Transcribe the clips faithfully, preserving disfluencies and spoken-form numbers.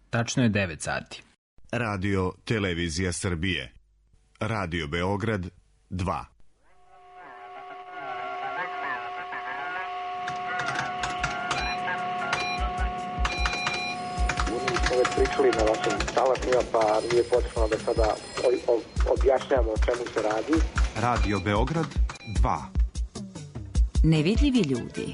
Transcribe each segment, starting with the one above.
Tačno je devet sati. Radio Televizija Srbije. Radio Beograd dva. Već pričali na vašim talasima, pa nije potrebno da sada objašnjamo o čemu se radi. Radio Beograd dva. Nevidljivi ljudi.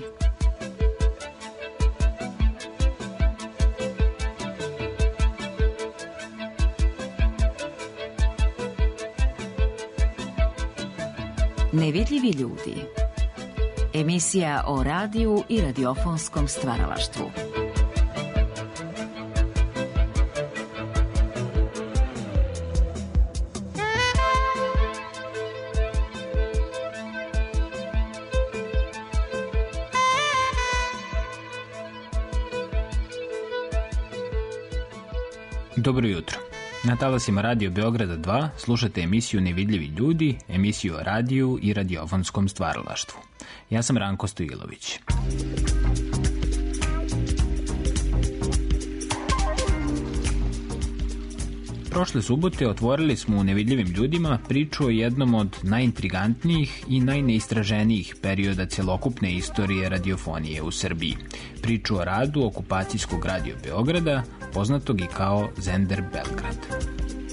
Nevidljivi ljudi. Emisija o radiju i radiofonskom stvaralaštvu. Dobro jutro. Na talasima Radio Beograda dva slušate emisiju Nevidljivi ljudi, emisiju o radiju i radiofonskom stvaralaštvu. Ja sam Ranko Stojilović. Prošle subote otvorili smo u Nevidljivim ljudima priču o jednom od najintrigantnijih i najneistraženijih perioda celokupne istorije radiofonije u Srbiji. Priču o radu okupacijskog Radio Beograda, poznatog i kao Zender Belgrad.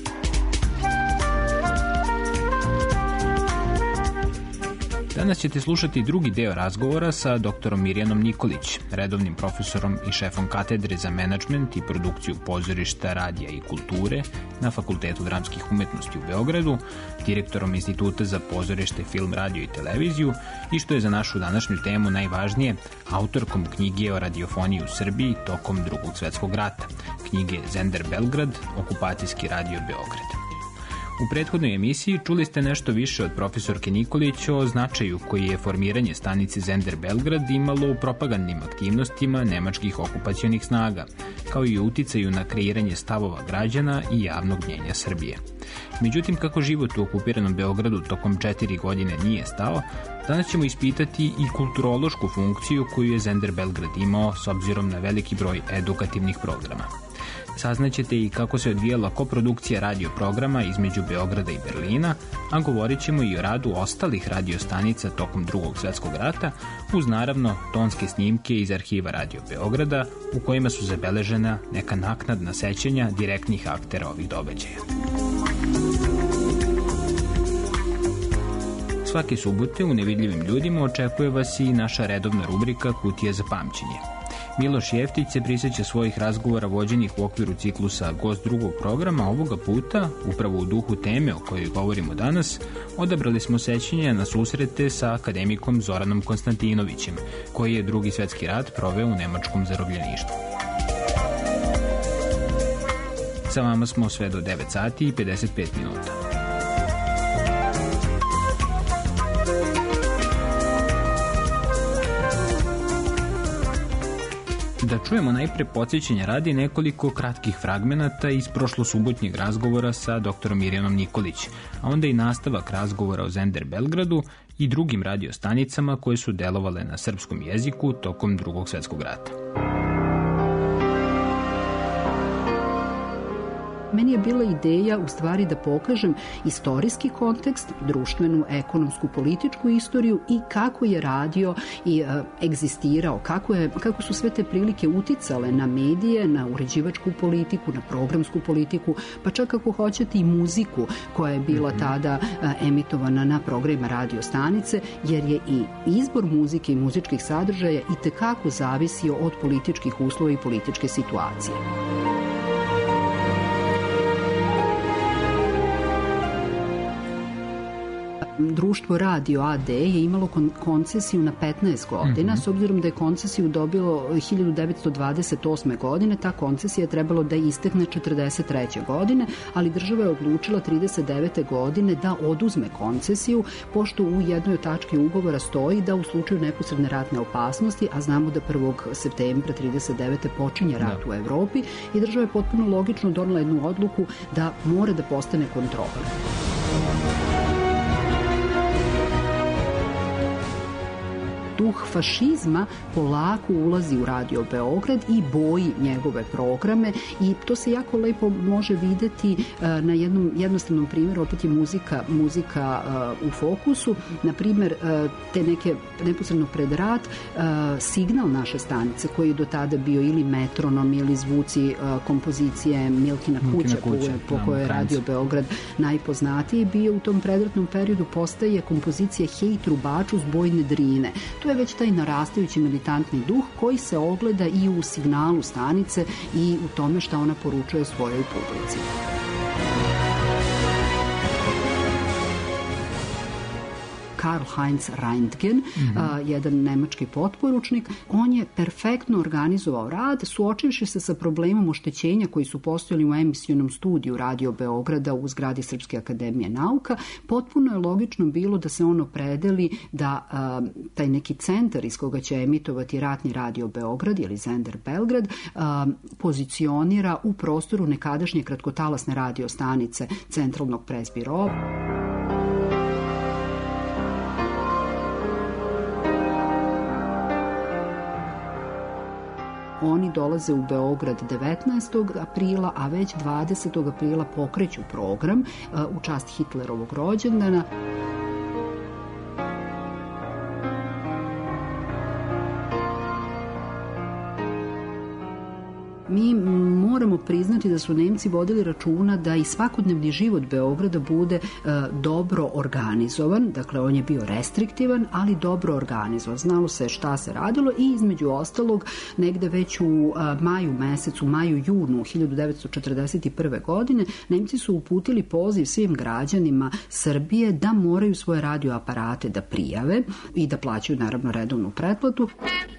Danas ćete slušati drugi deo razgovora sa doktorom Mirjanom Nikolić, redovnim profesorom i šefom katedre za menadžment i produkciju pozorišta, radija i kulture na Fakultetu dramskih umetnosti u Beogradu, direktorom Instituta za pozorište, film, radio i televiziju i, što je za našu današnju temu najvažnije, autorkom knjige o radiofoniji u Srbiji tokom Drugog svetskog rata, knjige Zender Belgrad, okupacijski radio Beograd. U prethodnoj emisiji čuli ste nešto više od profesorke Nikolić o značaju koji je formiranje stanice Zender Belgrad imalo u propagandnim aktivnostima nemačkih okupacionih snaga, kao i uticaju na kreiranje stavova građana i javnog mnjenja Srbije. Međutim, kako život u okupiranom Beogradu tokom četiri godine nije stao, danas ćemo ispitati i kulturološku funkciju koju je Zender Belgrad imao s obzirom na veliki broj edukativnih programa. Saznaćete i kako se odvijala koprodukcija radio programa između Beograda i Berlina, a govorit ćemo i o radu ostalih radiostanica tokom Drugog svetskog rata, uz naravno tonske snimke iz arhiva Radio Beograda, u kojima su zabeležena neka naknadna sećanja direktnih aktera ovih događaja. Svake subote u Nevidljivim ljudima očekuje vas i naša redovna rubrika Kutija za pamćenje. Miloš Jeftić se prisjeća svojih razgovora vođenih u okviru ciklusa Gost drugog programa. Ovoga puta, upravo u duhu teme o kojoj govorimo danas, odabrali smo sećanja na susrete sa akademikom Zoranom Konstantinovićem, koji je Drugi svetski rat proveo u nemačkom zarobljeništvu. Sa vama smo sve do devet sati i pedeset pet minuta. Da čujemo najpre podsjećanja radi nekoliko kratkih fragmenata iz prošlosubotnjeg razgovora sa doktorom Mirjanom Nikolić, a onda i nastavak razgovora o Zender Belgradu i drugim radiostanicama koje su delovale na srpskom jeziku tokom Drugog svetskog rata. Meni je bila ideja u stvari da pokažem istorijski kontekst, društvenu, ekonomsku, političku istoriju i kako je radio i e, egzistirao, kako, je, kako su sve te prilike uticale na medije, na uređivačku politiku, na programsku politiku, pa čak ako hoćete i muziku koja je bila tada e, emitovana na programima radio stanice, jer je i izbor muzike i muzičkih sadržaja i tekako zavisio od političkih uslova i političke situacije. Društvo Radio A D je imalo kon- koncesiju na petnaest godina, mm-hmm. s obzirom da je koncesiju dobilo hiljadu devetsto dvadeset osme. godine, ta koncesija je trebalo da istekne četrdeset treće. godine, ali država je odlučila trideset devete. godine da oduzme koncesiju, pošto u jednoj od tački ugovora stoji da u slučaju neposredne ratne opasnosti, a znamo da prvog septembra trideset devete. počinje rat da. u Evropi, i država je potpuno logično donela jednu odluku da mora da postane kontrola. duh fašizma polako ulazi u Radio Beograd i boji njegove programe i to se jako lepo može videti na jednom jednostavnom primjeru, opet je muzika, muzika u fokusu, na primjer te neke neposredno pred rat signal naše stanice koji je do tada bio ili metronom ili zvuci kompozicije Milkina kuće, kuće po kojoj je Radio Beograd najpoznatiji bio u tom predratnom periodu, postaje kompozicija Hej trubaču s bojne drine. To je već taj narastajući militantni duh koji se ogleda i u signalu stanice i u tome šta ona poručuje svojoj publici. Karl Heinz Reintgen, mm-hmm. a, jedan nemački potporučnik, on je perfektno organizovao rad, suočivši se sa problemom oštećenja koji su postojali u emisionom studiju Radio Beograda u zgradi Srpske akademije nauka. Potpuno je logično bilo da se ono predeli da a, taj neki centar iz koga će emitovati ratni Radio Beograd ili Sender Belgrad a, pozicionira u prostoru nekadašnje kratkotalasne radio stanice Centralnog presbiroa. Oni dolaze u Beograd devetnaestog aprila, a već dvadesetog aprila pokreću program uh, u čast Hitlerovog rođendana. Mi moramo priznati da su Nemci vodili računa da i svakodnevni život Beograda bude e, dobro organizovan, dakle on je bio restriktivan, ali dobro organizovan. Znalo se šta se radilo i između ostalog negde već u a, maju mesecu, maju, junu hiljadu devetsto četrdeset prve. godine Nemci su uputili poziv svim građanima Srbije da moraju svoje radioaparate da prijave i da plaćaju naravno redovnu pretplatu.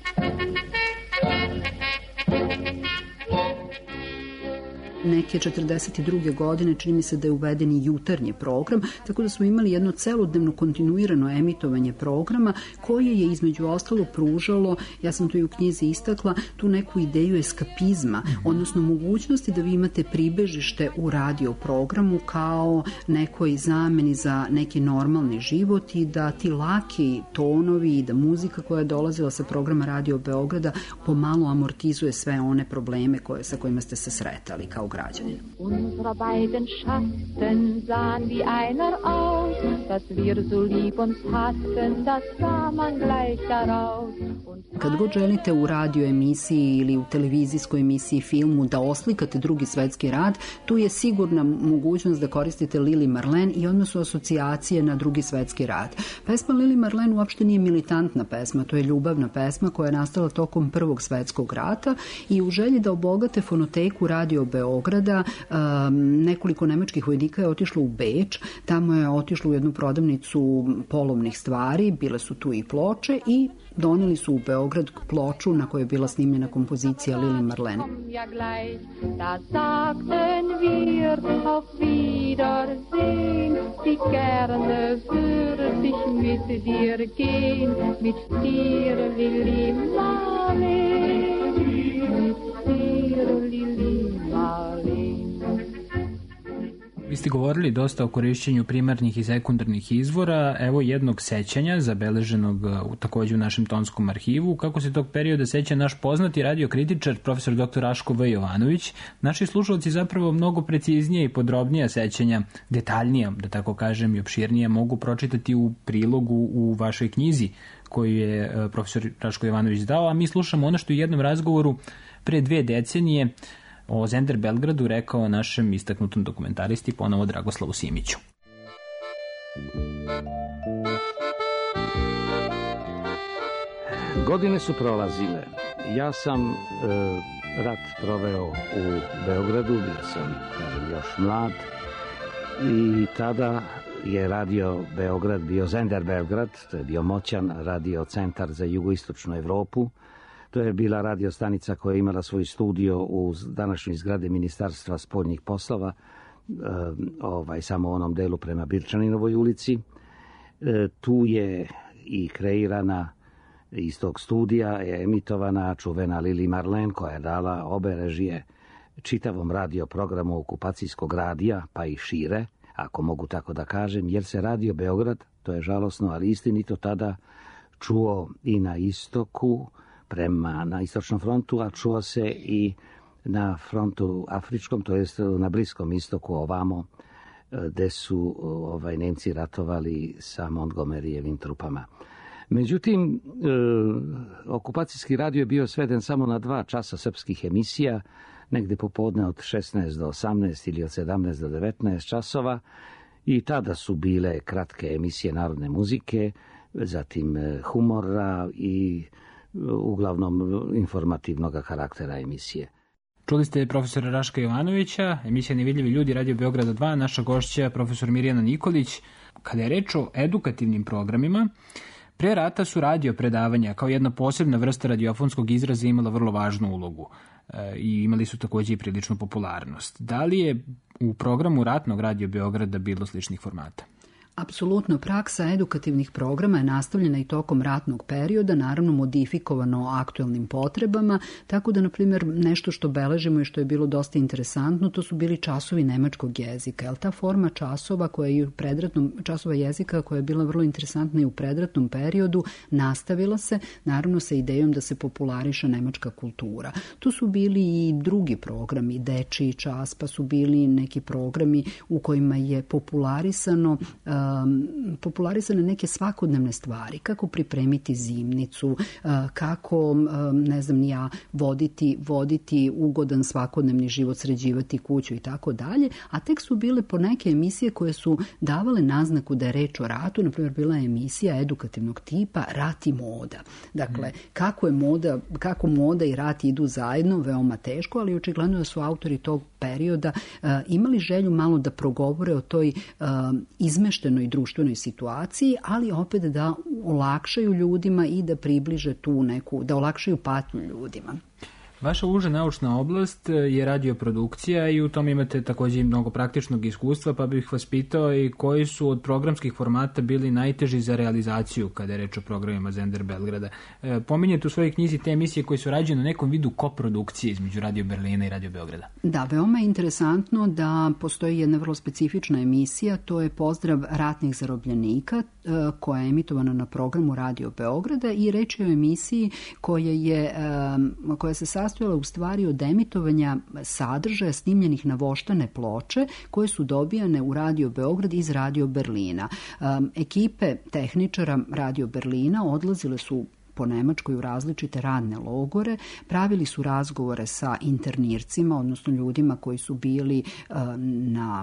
Neke četrdeset druge. godine čini mi se da je uveden i jutarnji program, tako da smo imali jedno celodnevno kontinuirano emitovanje programa koje je između ostalo pružalo, ja sam to i u knjizi istakla, tu neku ideju eskapizma, odnosno mogućnosti da vi imate pribežište u radio programu kao nekoj zameni za neki normalni život i da ti laki tonovi i da muzika koja je dolazila sa programa Radio Beograda pomalo amortizuje sve one probleme koje, sa kojima ste se sretali kao građanin. Unsere beiden Schatten sahen wie einer aus, dass wir so lieb uns hatten, das sah man gleich daraus. Kad god želite u radio emisiji ili u televizijskoj emisiji, filmu da oslikate drugi svetski rat, tu je sigurna mogućnost da koristite Lili Marlene i odmah su asocijacije na drugi svetski rat. Pesma Lili Marlene uopšte nije militantna pesma, to je ljubavna pesma koja je nastala tokom Prvog svetskog rata i u želji da obogate fonoteku Radio Beograda, um, nekoliko nemačkih vojnika je otišlo u Beč, tamo je otišlo u jednu prodavnicu polovnih stvari, bile su tu i ploče i doneli su u Beograd ploču na kojoj je bila snimljena kompozicija Lili Marlene. Da sagten wir auf Wiedersehen, wie gerne würde ich mit dir gehen, mit dir Lili Marlene, mit dir Lili Marlene. Vi ste govorili dosta o korišćenju primarnih i sekundarnih izvora. Evo jednog sećanja, zabeleženog u, takođe u našem tonskom arhivu. Kako se tog perioda seća naš poznati radiokritičar, profesor doktor Raško V. Jovanović. Naši slušalci zapravo mnogo preciznije i podrobnija sećanja, detaljnija, da tako kažem, i opširnije, mogu pročitati u prilogu u vašoj knjizi koju je profesor Raško Jovanović dao, a mi slušamo ono što u jednom razgovoru pre dve decenije o Zender Belgradu rekao našem istaknutom dokumentaristi, ponovo Dragoslavu Simiću. Godine su prolazile. Ja sam e, rat proveo u Beogradu, bio sam, kažem, još mlad i tada je radio Beograd bio Zender Belgrad, to je bio moćan radio centar za jugoistočnu Evropu. To je bila radio stanica koja je imala svoj studio u današnjoj zgradi Ministarstva spoljnih poslova, e, ovaj, samo u onom delu prema Birčaninovoj ulici. E, tu je i kreirana iz tog studija, je emitovana čuvena Lili Marlene koja je dala obe režije čitavom radio programu okupacijskog radija, pa i šire, ako mogu tako da kažem, jer se Radio Beograd, to je žalosno, ali istinito, tada čuo i na istoku, prema na istočnom frontu, a čuo se i na frontu afričkom, to jest na Bliskom istoku ovamo, gde su ovaj, Nemci ratovali sa Montgomeryjevim trupama. Međutim, e, okupacijski radio je bio sveden samo na dva časa srpskih emisija, negde popodne od šesnaest do osamnaest ili od sedamnaest do devetnaest časova, i tada su bile kratke emisije narodne muzike, zatim humora i uglavnom informativnog karaktera emisije. Čuli ste profesora Raška Jovanovića, emisija Nevidljivi ljudi, Radio Beograda dva, naša gošća profesor Mirjana Nikolić. Kada je reč o edukativnim programima, pre rata su radio predavanja kao jedna posebna vrsta radiofonskog izraza imala vrlo važnu ulogu e, i imali su takođe i priličnu popularnost. Da li je u programu ratnog Radio Beograda bilo sličnih formata? Apsolutno, praksa edukativnih programa je nastavljena i tokom ratnog perioda, naravno modifikovano aktuelnim potrebama, tako da, na primjer, nešto što beležimo i što je bilo dosta interesantno, to su bili časovi nemačkog jezika. Jel ta forma časova koja je u predratnom, časova jezika koja je bila vrlo interesantna i u predratnom periodu, nastavila se, naravno sa idejom da se populariše nemačka kultura. Tu su bili i drugi programi, dečiji čas, pa su bili neki programi u kojima je popularisano Um, popularisane neke svakodnevne stvari, kako pripremiti zimnicu, uh, kako, um, ne znam, ja, voditi, voditi ugodan svakodnevni život, sređivati kuću i tako dalje, a tek su bile po neke emisije koje su davale naznaku da je reč o ratu, na primjer bila je emisija edukativnog tipa Rat i moda. Dakle, kako je moda, kako moda i rat idu zajedno, veoma teško, ali očigledno da su autori tog perioda uh, imali želju malo da progovore o toj uh, izmeštenoj i društvenoj situaciji, ali opet da olakšaju ljudima i da približe tu neku, da olakšaju patnju ljudima. Vaša uža naučna oblast je radioprodukcija i u tom imate takođe i mnogo praktičnog iskustva, pa bih vas pitao i koji su od programskih formata bili najteži za realizaciju kada je reč o programima Zender Belgrada. E, pominjete u svojoj knjizi te emisije koje su rađene na nekom vidu koprodukcije između Radio Berlina i Radio Beograda. Da, veoma je interesantno da postoji jedna vrlo specifična emisija, to je Pozdrav ratnih zarobljenika, koja je emitovana na programu Radio Beograda, i reč je o emisiji koja je, koja se sastojala u stvari od emitovanja sadržaja snimljenih na voštane ploče koje su dobijane u Radio Beograd iz Radio Berlina. Ekipe tehničara Radio Berlina odlazile su po Nemačkoj u različite radne logore, pravili su razgovore sa internircima, odnosno ljudima koji su bili na,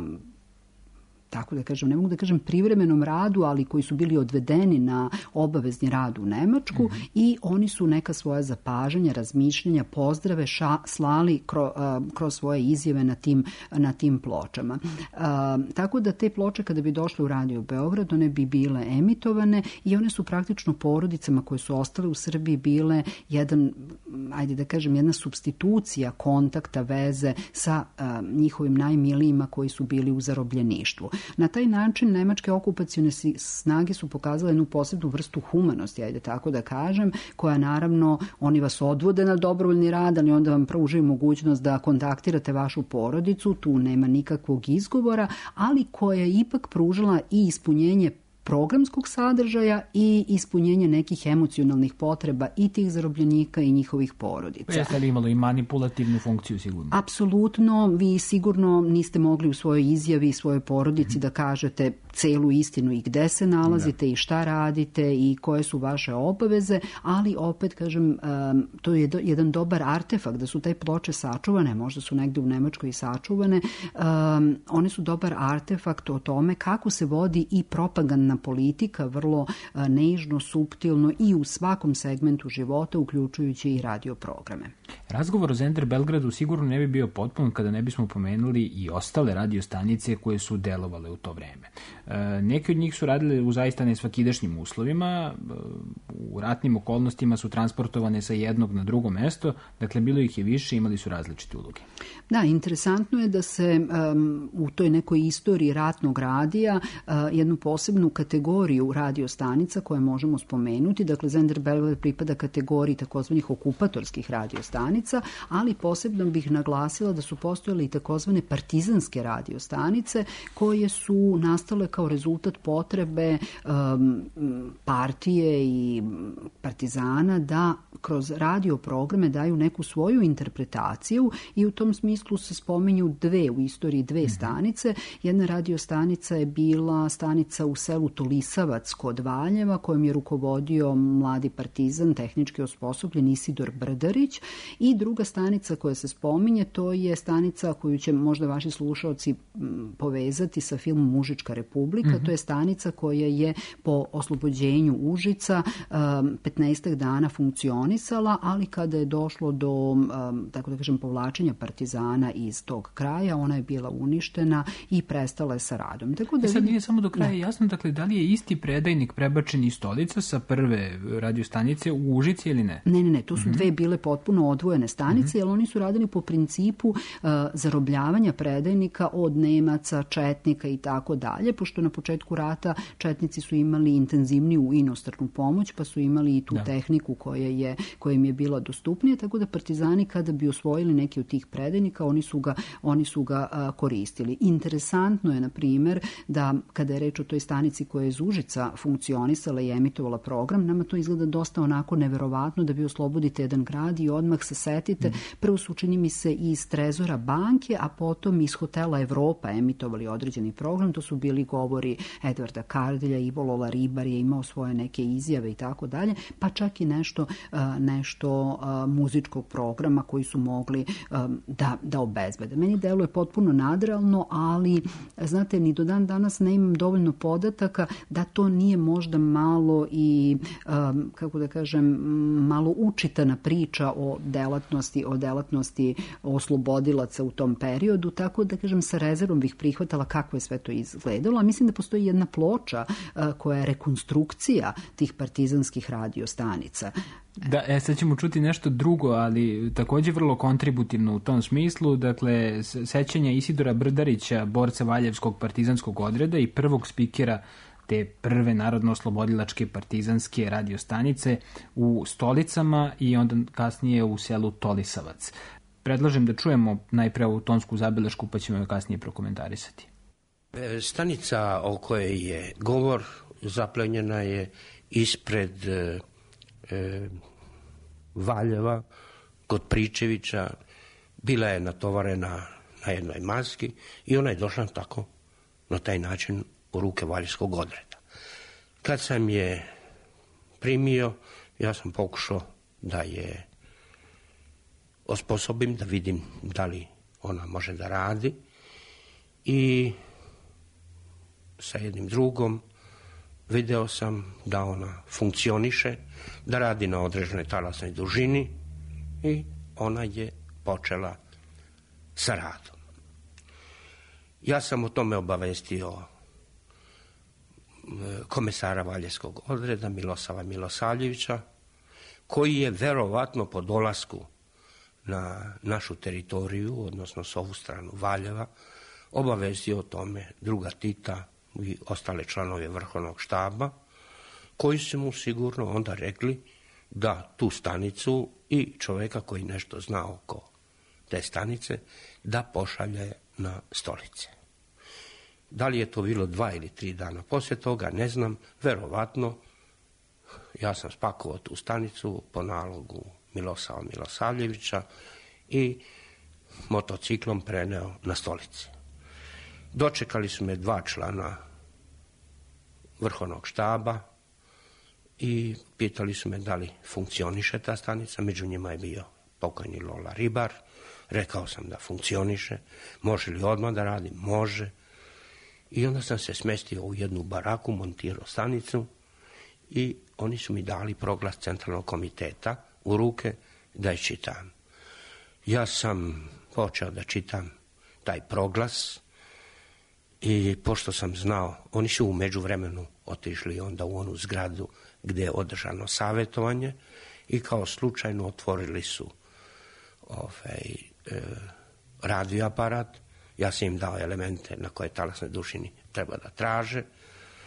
tako da kažem, ne mogu da kažem privremenom radu, ali koji su bili odvedeni na obavezni rad u Nemačku, mm-hmm. i oni su neka svoja zapažanja, razmišljenja, pozdrave ša, slali kro, uh, kroz svoje izjave na tim, na tim pločama. Uh, tako da te ploče kada bi došle u Radio Beograd, one bi bile emitovane i one su praktično porodicama koje su ostale u Srbiji bile jedan, ajde da kažem, jedna supstitucija kontakta, veze sa uh, njihovim najmilijima koji su bili u zarobljeništvu. Na taj način nemačke okupacione snage su pokazale jednu posebnu vrstu humanosti, ajde tako da kažem, koja naravno, oni vas odvode na dobrovoljni rad, ali onda vam pružaju mogućnost da kontaktirate vašu porodicu, tu nema nikakvog izgovora, ali koja je ipak pružila i ispunjenje programskog sadržaja i ispunjenje nekih emocionalnih potreba i tih zarobljenika i njihovih porodica. Jeste li imalo i manipulativnu funkciju sigurno? Apsolutno, vi sigurno niste mogli u svojoj izjavi svojoj porodici mm-hmm. da kažete celu istinu i gde se nalazite da. i šta radite i koje su vaše obaveze, ali opet kažem, um, to je do, jedan dobar artefakt, da su te ploče sačuvane, možda su negde u Nemačkoj i sačuvane, um, one su dobar artefakt o tome kako se vodi i propagandna politika, vrlo uh, nežno, suptilno i u svakom segmentu života, uključujući i radio programe. Razgovor o Zender Belgradu sigurno ne bi bio potpun kada ne bismo pomenuli i ostale radio stanice koje su delovale u to vreme. E, neki od njih su radile u zaista nesvakidašnjim uslovima, u ratnim okolnostima su transportovane sa jednog na drugo mesto, dakle bilo ih je više, imali su različite uloge. Da, interesantno je da se um, u toj nekoj istoriji ratnog radija uh, jednu posebnu kategoriju radiostanica koje možemo spomenuti. Dakle, Zender Belgrad pripada kategoriji takozvanih okupatorskih radiostanica, ali posebno bih naglasila da su postojale i takozvane partizanske radiostanice koje su nastale kao rezultat potrebe um, partije i partizana da kroz radio programe daju neku svoju interpretaciju i u tom smislu se spominju dve u istoriji dve stanice. Jedna radiostanica je bila stanica u selu Tolisavac kod Valjeva kojom je rukovodio mladi partizan, tehnički osposobljen Isidor Brdarić, i druga stanica koja se spominje, to je stanica koju će možda vaši slušaoci povezati sa filmom Užička republika. Mm-hmm. To je stanica koja je po oslobođenju Užica um, petnaestak dana funkcionisala, ali kada je došlo do um, tako da kažem povlačenja partizana iz tog kraja, ona je bila uništena i prestala je sa radom. Tako da e sad nije samo do kraja da. jasno, dakle, da li je isti predajnik prebačen iz Stolica sa prve radiostanice u Užici ili ne? Ne, ne, ne, to su mm-hmm. dve bile potpuno odvojene stanice, mm-hmm. jer oni su radili po principu uh, zarobljavanja predajnika od Nemaca, Četnika i tako dalje, pošto na početku rata Četnici su imali intenzivniju inostranu pomoć, pa su imali i tu da. tehniku koja, je, koja im je bila dostupnija, tako da partizani kada bi osvojili neki od tih predajnika, oni su ga, oni su ga uh, koristili. Interesantno je, na primjer, da kada je reč o toj stanici koja je iz Užica funkcionisala i emitovala program, nama to izgleda dosta onako neverovatno da vi oslobodite jedan grad i odmah se setite. Mm. Prvo su, čini mi se, iz Trezora banke, a potom iz Hotela Evropa emitovali određeni program. To su bili govori Edvarda Kardelja, Ivo Lola Ribar je imao svoje neke izjave i tako dalje, pa čak i nešto, uh, nešto uh, muzičkog programa koji su mogli um, da, da obezbede. Meni deluje potpuno nadrealno, ali znate, ni do dan danas ne imam dovoljno podataka da to nije možda malo i, um, kako da kažem, malo učitana priča o delatnosti, o delatnosti oslobodilaca u tom periodu, tako da kažem sa rezervom bih prihvatala kako je sve to izgledalo, a mislim da postoji jedna ploča uh, koja je rekonstrukcija tih partizanskih radiostanica. Da, e, sad ćemo čuti nešto drugo, ali takođe vrlo kontributivno u tom smislu. Dakle, sećanja Isidora Brdarića, borca Valjevskog partizanskog odreda i prvog spikera te prve narodno-oslobodilačke partizanske radiostanice u Stolicama i onda kasnije u selu Tolisavac. Predlažem da čujemo najpre ovu tonsku zabelešku, pa ćemo joj kasnije prokomentarisati. Stanica o kojoj je govor zaplenjena je ispred e, e, Valjeva, kod Pričevića. Bila je natovarena na jednoj maski i ona je došla tako, na taj način, u ruke Valjevskog odreda. Kad sam je primio, ja sam pokušao da je osposobim, da vidim da li ona može da radi, i sa jednim drugom video sam da ona funkcioniše, da radi na određenoj talasnoj dužini i ona je počela sa radom. Ja sam o tome obavestio komesara Valjevskog odreda Milosava Milosavljevića, koji je verovatno po dolasku na našu teritoriju, odnosno s ovu stranu Valjeva, obavestio o tome druga Tita i ostale članove vrhovnog štaba, koji su mu sigurno onda rekli da tu stanicu i čoveka koji nešto zna oko te stanice, da pošalje na Stolice. Da li je to bilo dva ili tri dana poslije toga, ne znam, verovatno. Ja sam spakovao tu stanicu po nalogu Milosava Milosavljevića i motociklom preneo na Stolice. Dočekali su me dva člana vrhovnog štaba i pitali su me da li funkcioniše ta stanica. Među njima je bio pokojni Lola Ribar. Rekao sam da funkcioniše. Može li odmah da radi? Može. I onda sam se smestio u jednu baraku, montirao stanicu i oni su mi dali proglas centralnog komiteta u ruke da je čitam. Ja sam počeo da čitam taj proglas i pošto sam znao, oni su u međuvremenu otišli onda u onu zgradu gdje je održano savjetovanje i kao slučajno otvorili su ovaj, e, radio aparat. Ja sam im dao elemente na koje talasnoj dušini treba da traže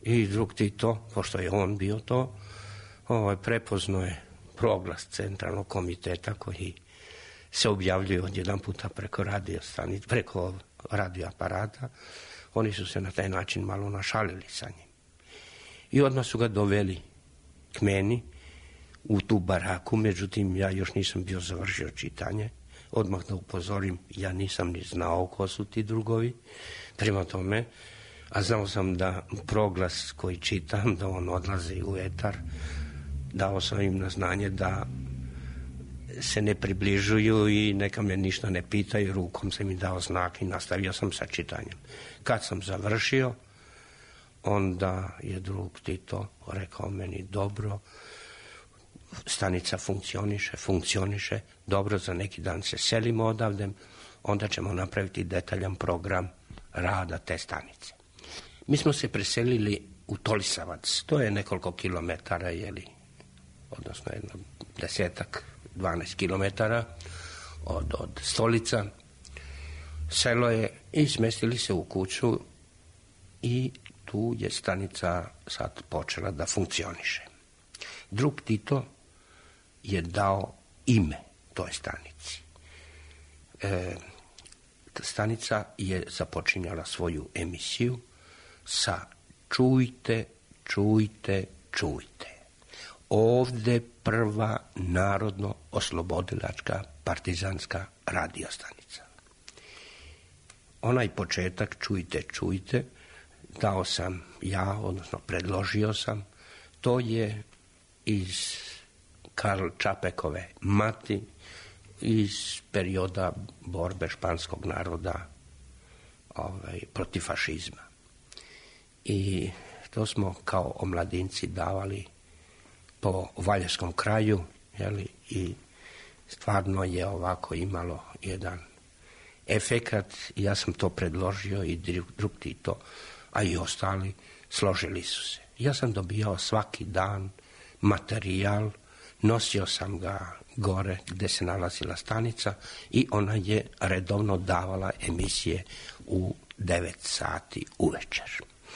I drug Tito, pošto je on bio to, ovaj, prepoznao je proglas centralnog komiteta koji se objavljuje od jedan puta preko radio stanice, preko radio aparata. Oni su se na taj način malo našalili sa njim. I odmah su ga doveli k meni u tu baraku, međutim ja još nisam bio završio čitanje. Odmah da upozorim, ja nisam ni znao ko su ti drugovi, prema tome, a znao sam da proglas koji čitam, da on odlazi u etar, dao sam im na znanje da se ne približuju i neka me ništa ne pitaju, rukom sam im dao znak i nastavio sam sa čitanjem. Kad sam završio, onda je drug Tito rekao meni, dobro, stanica funkcioniše, funkcioniše, dobro, za neki dan se selimo odavde, onda ćemo napraviti detaljan program rada te stanice. Mi smo se preselili u Tolisavac, to je nekoliko kilometara, jeli, odnosno jedno desetak, dvanaest kilometara od, od Stolica. Selo je i smestili se u kuću i tu je stanica sad počela da funkcioniše. Drug Tito je dao ime toj stanici. E, stanica je započinjala svoju emisiju sa čujte, čujte, čujte. Ovde prva narodno oslobodilačka partizanska radiostanica. Onaj početak čujte, čujte, dao sam ja, odnosno predložio sam, to je iz Karl Čapekove Mati, iz perioda borbe španskog naroda ovaj, protiv fašizma. I to smo kao omladinci davali po Valjevskom kraju, jeli, i stvarno je ovako imalo jedan efekat. Ja sam to predložio i drug Tito, a i ostali složili su se. Ja sam dobijao svaki dan materijal, nosio sam ga gore gde se nalazila stanica i ona je redovno davala emisije u devet sati uvečer.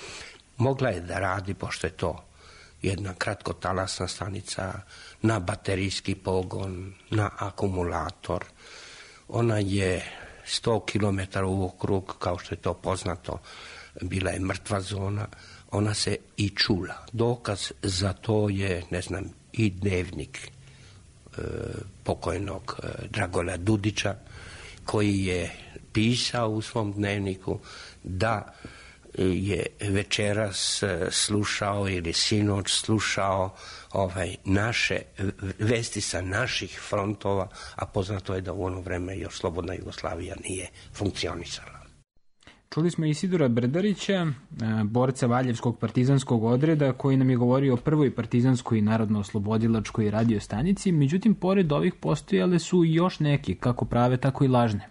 Mogla je da radi, pošto je to jedna kratkotalasna stanica, na baterijski pogon, na akumulator. Ona je sto kilometara u okrug, kao što je to poznato, bila je mrtva zona, ona se i čula. Dokaz za to je, ne znam, i dnevnik e, pokojnog e, Dragola Dudića, koji je pisao u svom dnevniku da je večeras slušao ili sinoć slušao ovaj, naše vesti sa naših frontova, a poznato je da u ono vreme još slobodna Jugoslavija nije funkcionisala. Čuli smo Isidora Brdarića, borca Valjevskog partizanskog odreda, koji nam je govorio o prvoj partizanskoj i narodno-oslobodilačkoj radiostanici, međutim, pored ovih postojale su još neki, kako prave, tako i lažne.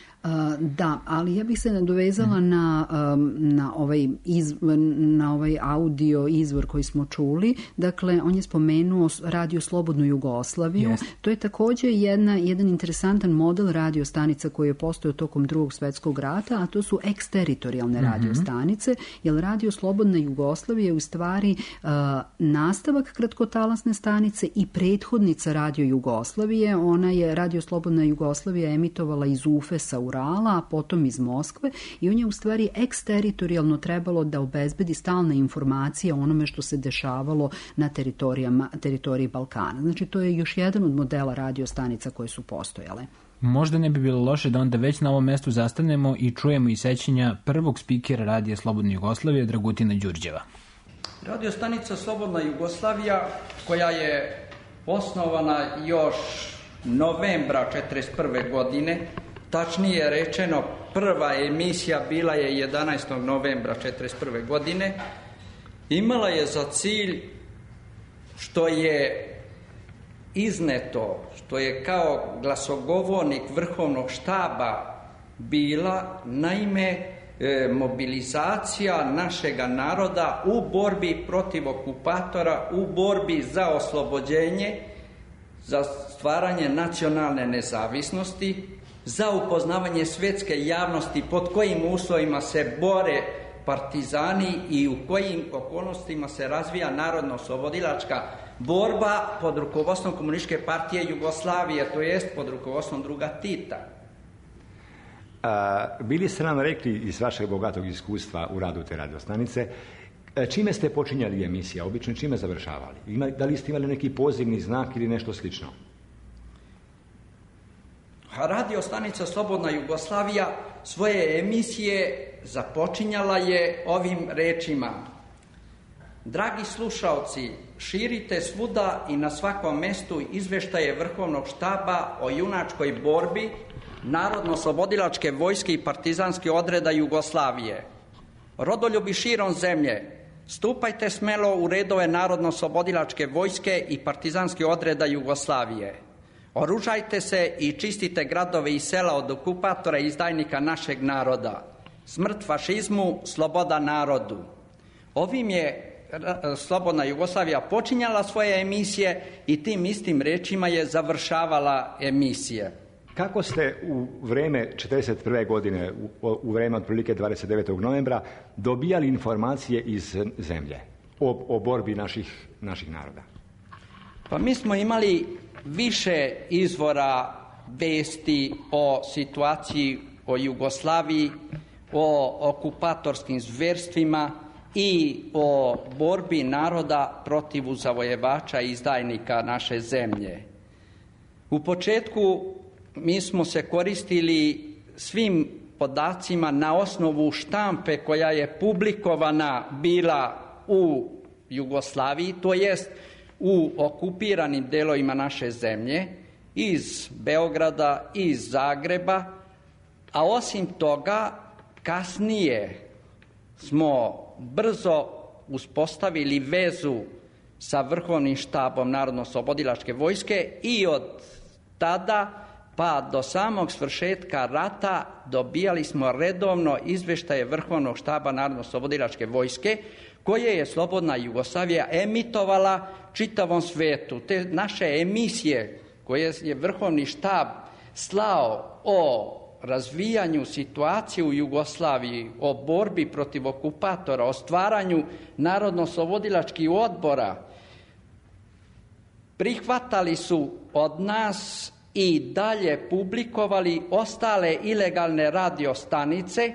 Da, ali ja bih se nadovezala mm. na, na, ovaj iz, na ovaj audio izvor koji smo čuli. Dakle, on je spomenuo Radio Slobodnu Jugoslaviju. Yes. To je također jedna, jedan interesantan model radiostanica koji je postojao tokom Drugog svjetskog rata, a to su eksteritorijalne mm-hmm. radiostanice, jer Radio Slobodna Jugoslavija je u stvari uh, nastavak kratkotalasne stanice i prethodnica Radio Jugoslavije. Ona je, Radio Slobodna Jugoslavija, emitovala iz Ufesa u Urala, a potom iz Moskve, i on je u stvari eksteritorijalno trebalo da obezbedi stalne informacije o onome što se dešavalo na teritorijama, teritoriji Balkana. Znači, to je još jedan od modela radiostanica koje su postojale. Možda ne bi bilo loše da onda već na ovom mestu zastanemo i čujemo i sećanja prvog spikera Radija Slobodne Jugoslavije, Dragutina Đurđeva. Radiostanica Slobodna Jugoslavija, koja je osnovana još novembra četrdeset prve godine, tačnije rečeno, prva emisija bila je jedanaestog novembra četrdeset prve godine. Imala je za cilj, što je izneto, što je kao glasogovornik Vrhovnog štaba bila, naime, e, mobilizacija našega naroda u borbi protiv okupatora, u borbi za oslobođenje, za stvaranje nacionalne nezavisnosti, za upoznavanje svjetske javnosti pod kojim uslovima se bore partizani i u kojim okolnostima se razvija narodno-oslobodilačka borba pod rukovodstvom Komunističke partije Jugoslavije, to jest pod rukovodstvom druga Tita. A, bili ste nam rekli iz vašeg bogatog iskustva u radu te radiostanice, čime ste počinjali emisija, obično čime završavali? Ima, da li ste imali neki pozivni znak ili nešto slično? Radiostanica Slobodna Jugoslavija svoje emisije započinjala je ovim rečima: dragi slušaoci, širite svuda i na svakom mestu izveštaje Vrhovnog štaba o junačkoj borbi Narodno-oslobodilačke vojske i partizanske odreda Jugoslavije. Rodoljubi širom zemlje, stupajte smelo u redove Narodno-oslobodilačke vojske i partizanske odreda Jugoslavije. Oružajte se i čistite gradove i sela od okupatora i izdajnika našeg naroda. Smrt fašizmu, sloboda narodu. Ovim je Slobodna Jugoslavija počinjala svoje emisije i tim istim rečima je završavala emisije. Kako ste u vreme četrdeset prve godine, u, u vreme otprilike dvadeset devetog novembra, dobijali informacije iz zemlje o, o borbi naših, naših naroda? Pa mi smo imali više izvora vesti o situaciji o Jugoslaviji, o okupatorskim zverstvima i o borbi naroda protiv zavojevača i izdajnika naše zemlje. U početku mi smo se koristili svim podacima na osnovu štampe koja je publikovana bila u Jugoslaviji, to jest u okupiranim delovima naše zemlje, iz Beograda, iz Zagreba, a osim toga kasnije smo brzo uspostavili vezu sa Vrhovnim štabom Narodno-oslobodilačke vojske i od tada pa do samog svršetka rata dobijali smo redovno izveštaje Vrhovnog štaba Narodno-oslobodilačke vojske koje je Slobodna Jugoslavija emitovala čitavom svetu. Te naše emisije koje je Vrhovni štab slao o razvijanju situacije u Jugoslaviji, o borbi protiv okupatora, o stvaranju narodno-oslobodilačkih odbora, prihvatali su od nas i dalje publikovali ostale ilegalne radiostanice,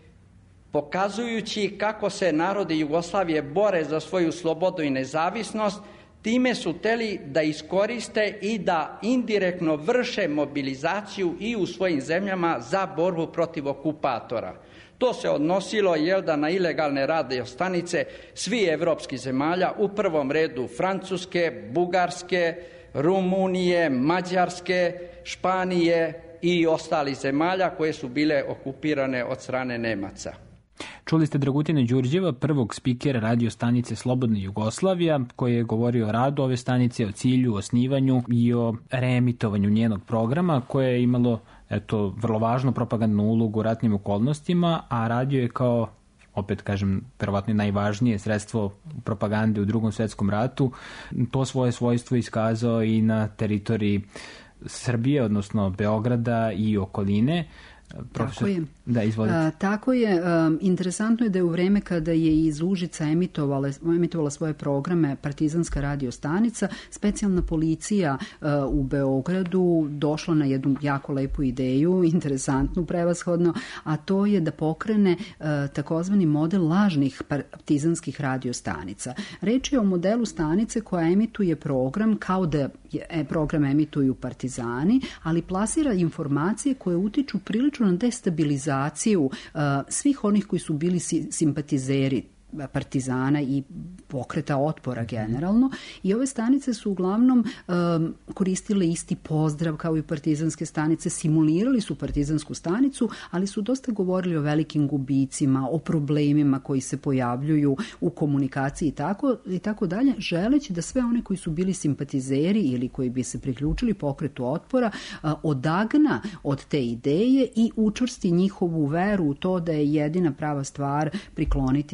pokazujući kako se narodi Jugoslavije bore za svoju slobodu i nezavisnost. Time su hteli da iskoriste i da indirektno vrše mobilizaciju i u svojim zemljama za borbu protiv okupatora. To se odnosilo jel da na ilegalne radiostanice svi evropskih zemalja, u prvom redu Francuske, Bugarske, Rumunije, Mađarske, Španije i ostalih zemalja koje su bile okupirane od strane Nemaca. Čuli ste Dragutina Đurđeva, prvog spikera radio stanice Slobodna Jugoslavija, koji je govorio o radu ove stanice, o cilju, osnivanju i o reemitovanju njenog programa, koje je imalo eto, vrlo važnu propagandnu ulogu u ratnim okolnostima, a radio je kao, opet kažem, verovatno najvažnije sredstvo propagande u Drugom svetskom ratu, to svoje svojstvo iskazao i na teritoriji Srbije, odnosno Beograda i okoline. Profesor, tako je. Da, izvolite. A, tako je. A, interesantno je da je u vreme kada je iz Užica emitovala, emitovala svoje programe partizanska radio stanica, specijalna policija a, u Beogradu došla na jednu jako lepu ideju, interesantnu, prevashodno, a to je da pokrene a, takozvani model lažnih partizanskih radio stanica. Reč je o modelu stanice koja emituje program kao da je, program emituju partizani, ali plasira informacije koje utiču prilično na destabilizaciju uh, svih onih koji su bili si, simpatizeri partizana i pokreta otpora generalno, i ove stanice su uglavnom um, koristile isti pozdrav kao i partizanske stanice, simulirali su partizansku stanicu, ali su dosta govorili o velikim gubicima, o problemima koji se pojavljuju u komunikaciji i tako, i tako dalje, želeći da sve one koji su bili simpatizeri ili koji bi se priključili pokretu otpora uh, odagna od te ideje i učvrsti njihovu veru u to da je jedina prava stvar prikloniti se nemačkom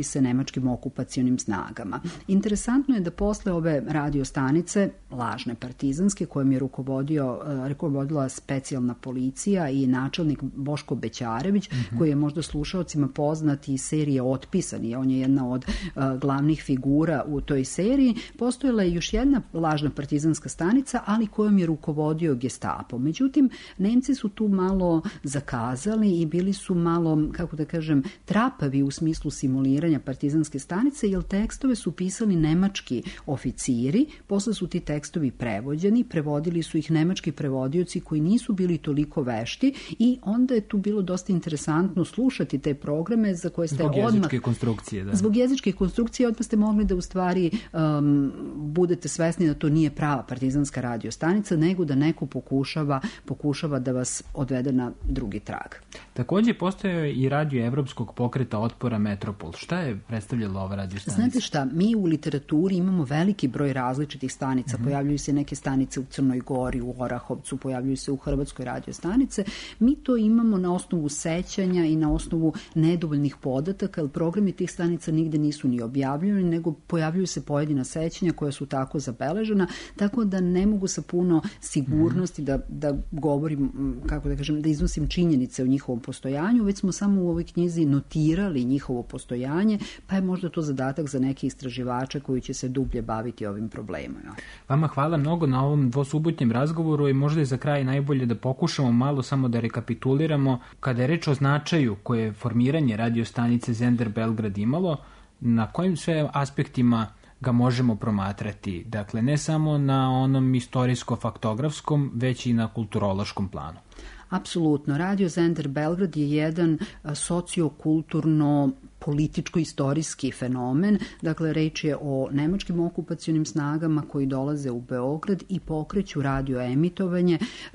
nemačkim okupacionim snagama. Interesantno je da posle ove radio stanice, lažne partizanske, kojom je rukovodio, rukovodila specijalna policija i načelnik Boško Bećarević, mm-hmm. koji je možda slušaocima poznat iz serije Otpisani, on je jedna od uh, glavnih figura u toj seriji, postojala je još jedna lažna partizanska stanica, ali kojom je rukovodio Gestapo. Međutim, Nemci su tu malo zakazali i bili su malo, kako da kažem, trapavi u smislu simuliranja partizanske stanice, jer tekstove su pisali nemački oficiri, posle su ti tekstovi prevođeni, prevodili su ih nemački prevodioci koji nisu bili toliko vešti i onda je tu bilo dosta interesantno slušati te programe za koje ste zbog odmah... jezičke konstrukcije, da. Zbog jezičke konstrukcije odmah ste mogli da u stvari um, budete svesni da to nije prava partizanska radiostanica, nego da neko pokušava, pokušava da vas odvede na drugi trag. Takođe postojao je i radio Evropskog pokreta otpora Metropol. Šta je predstavljala ova radiostanica? Znate šta, mi u literaturi imamo veliki broj različitih stanica. Mm-hmm. Pojavljuju se neke stanice u Crnoj Gori, u Orahovcu, pojavljuju se u Hrvatskoj radiostanice. Mi to imamo na osnovu sećanja i na osnovu nedovoljnih podataka, jer programi tih stanica nigde nisu ni objavljeni, nego pojavljuju se pojedina sećanja koja su tako zabeležena, tako da ne mogu sa puno sigurnosti mm-hmm. da, da govorim, kako da kažem, da iznosim činjenice o njihovom postojanju, već smo samo u ovoj knjizi notirali njihovo postojanje, pa je možda to zadatak za neke istraživače koji će se dublje baviti ovim problemima. Vama hvala mnogo na ovom dvosubotnjem razgovoru i možda je za kraj najbolje da pokušamo malo samo da rekapituliramo kada je reč o značaju koje je formiranje radiostanice Zender Belgrad imalo, na kojim sve aspektima ga možemo promatrati. Dakle, ne samo na onom istorijsko-faktografskom, već i na kulturološkom planu. Apsolutno. Radio Zender Belgrad je jedan sociokulturno političko-istorijski fenomen. Dakle, reč je o nemačkim okupacionim snagama koji dolaze u Beograd i pokreću radioemitovanje uh,